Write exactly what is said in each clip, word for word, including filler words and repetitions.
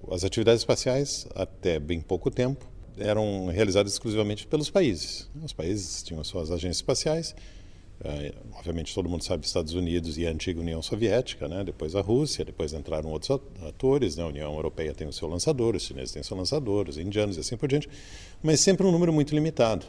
as atividades espaciais, até bem pouco tempo, eram realizadas exclusivamente pelos países. Os países tinham as suas agências espaciais. Uh, obviamente todo mundo sabe Estados Unidos e a antiga União Soviética, né? Depois a Rússia, depois entraram outros atores, né? A União Europeia tem o seu lançador, os chineses têm o seu lançador, os indianos e assim por diante, mas sempre um número muito limitado.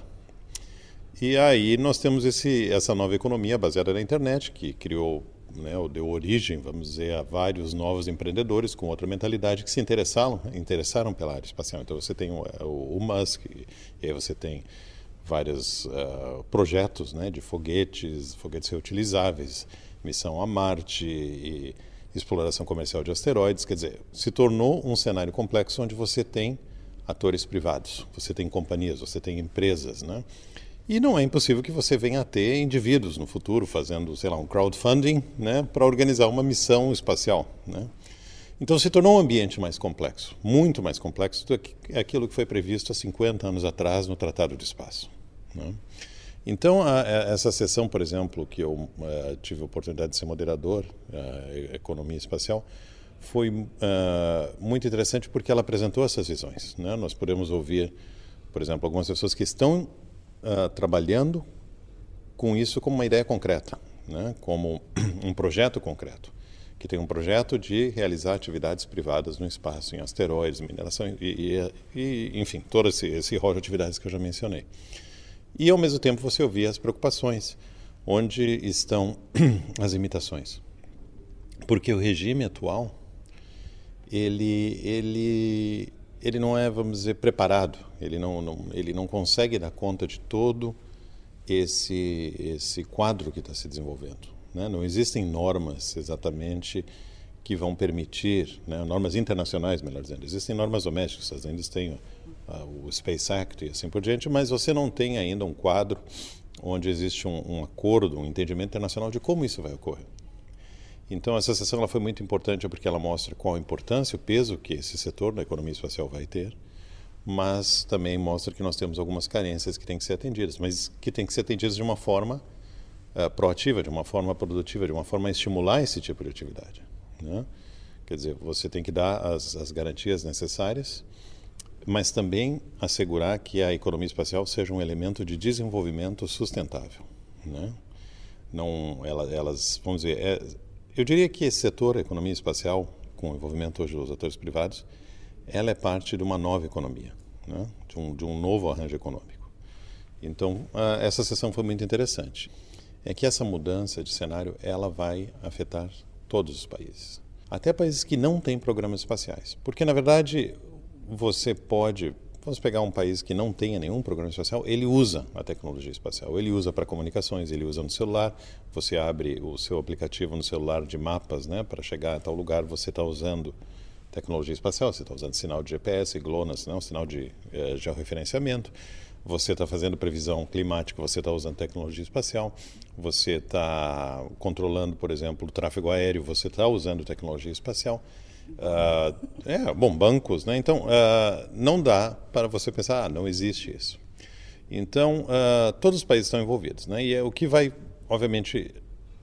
E aí nós temos esse, essa nova economia baseada na internet, que criou, né, ou deu origem, vamos dizer, a vários novos empreendedores com outra mentalidade que se interessaram, interessaram pela área espacial. Então você tem o, o, o Musk, e aí você tem vários uh, projetos, né, de foguetes, foguetes reutilizáveis, missão a Marte e exploração comercial de asteroides. Quer dizer, se tornou um cenário complexo onde você tem atores privados, você tem companhias, você tem empresas, né? E não é impossível que você venha a ter indivíduos no futuro fazendo, sei lá, um crowdfunding, né, para organizar uma missão espacial, né? Então se tornou um ambiente mais complexo, muito mais complexo do que aquilo que foi previsto há cinquenta anos atrás no Tratado de Espaço, né? Então a, a, essa sessão, por exemplo, que eu uh, tive a oportunidade de ser moderador, uh, Economia Espacial, foi uh, muito interessante porque ela apresentou essas visões, né? Nós podemos ouvir, por exemplo, algumas pessoas que estão uh, trabalhando com isso como uma ideia concreta, né? Como um projeto concreto, que tem um projeto de realizar atividades privadas no espaço, em asteroides, mineração e, e, e enfim, todo esse, esse rol de atividades que eu já mencionei. E, ao mesmo tempo, você ouvia as preocupações, onde estão as limitações. Porque o regime atual, ele, ele, ele não é, vamos dizer, preparado, ele não, não, ele não consegue dar conta de todo esse, esse quadro que está se desenvolvendo, né? Não existem normas exatamente que vão permitir, né, normas internacionais, melhor dizendo, existem normas domésticas, os Estados Unidos têm uh, o Space Act e assim por diante, mas você não tem ainda um quadro onde existe um, um acordo, um entendimento internacional de como isso vai ocorrer. Então essa sessão ela foi muito importante porque ela mostra qual a importância, o peso que esse setor da economia espacial vai ter, mas também mostra que nós temos algumas carências que têm que ser atendidas, mas que têm que ser atendidas de uma forma Uh, proativa, de uma forma produtiva, de uma forma a estimular esse tipo de atividade, né? Quer dizer, você tem que dar as, as garantias necessárias, mas também assegurar que a economia espacial seja um elemento de desenvolvimento sustentável, né? Não, ela, elas, vamos dizer, é, eu diria que esse setor, a economia espacial, com o envolvimento hoje dos atores privados, ela é parte de uma nova economia, né? de, um, de um novo arranjo econômico. Então, uh, essa sessão foi muito interessante. É que essa mudança de cenário ela vai afetar todos os países, até países que não têm programas espaciais, porque na verdade você pode, vamos pegar um país que não tenha nenhum programa espacial, ele usa a tecnologia espacial, ele usa para comunicações, ele usa no celular, você abre o seu aplicativo no celular de mapas, né, para chegar a tal lugar, você está usando tecnologia espacial, você está usando sinal de G P S, GLONASS, né, um sinal de eh, georreferenciamento. Você está fazendo previsão climática, você está usando tecnologia espacial, você está controlando, por exemplo, o tráfego aéreo, você está usando tecnologia espacial. Uh, é, bom, bancos, né? Então, uh, não dá para você pensar, ah, não existe isso. Então, uh, todos os países estão envolvidos, né? E é, o que vai, obviamente,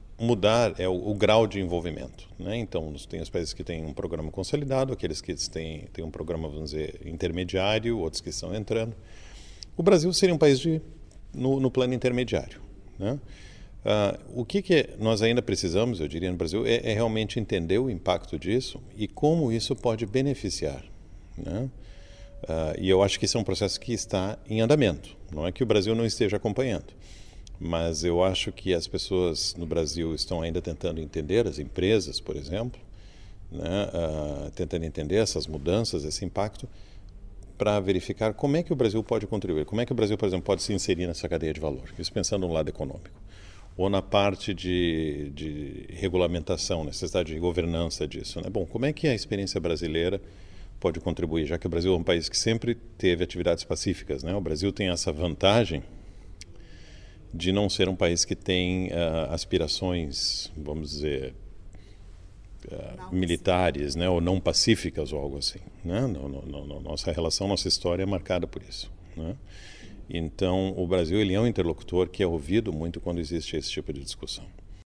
mudar é o, o grau de envolvimento, né? Então, tem os países que têm um programa consolidado, aqueles que têm, têm um programa, vamos dizer, intermediário, outros que estão entrando. O Brasil seria um país de, no, no plano intermediário, né? Uh, o que, que nós ainda precisamos, eu diria, no Brasil, é, é realmente entender o impacto disso e como isso pode beneficiar, né? Uh, e eu acho que esse é um processo que está em andamento. Não é que o Brasil não esteja acompanhando, mas eu acho que as pessoas no Brasil estão ainda tentando entender, as empresas, por exemplo, né? uh, tentando entender essas mudanças, esse impacto, para verificar como é que o Brasil pode contribuir, como é que o Brasil, por exemplo, pode se inserir nessa cadeia de valor, isso pensando no lado econômico, ou na parte de, de regulamentação, necessidade de governança disso, né? Bom, como é que a experiência brasileira pode contribuir, já que o Brasil é um país que sempre teve atividades pacíficas, né? O Brasil tem essa vantagem de não ser um país que tem uh, aspirações, vamos dizer, Uh, militares, né, ou não pacíficas ou algo assim, né? No, no, no, nossa relação, nossa história é marcada por isso, né? Então, o Brasil ele é um interlocutor que é ouvido muito quando existe esse tipo de discussão.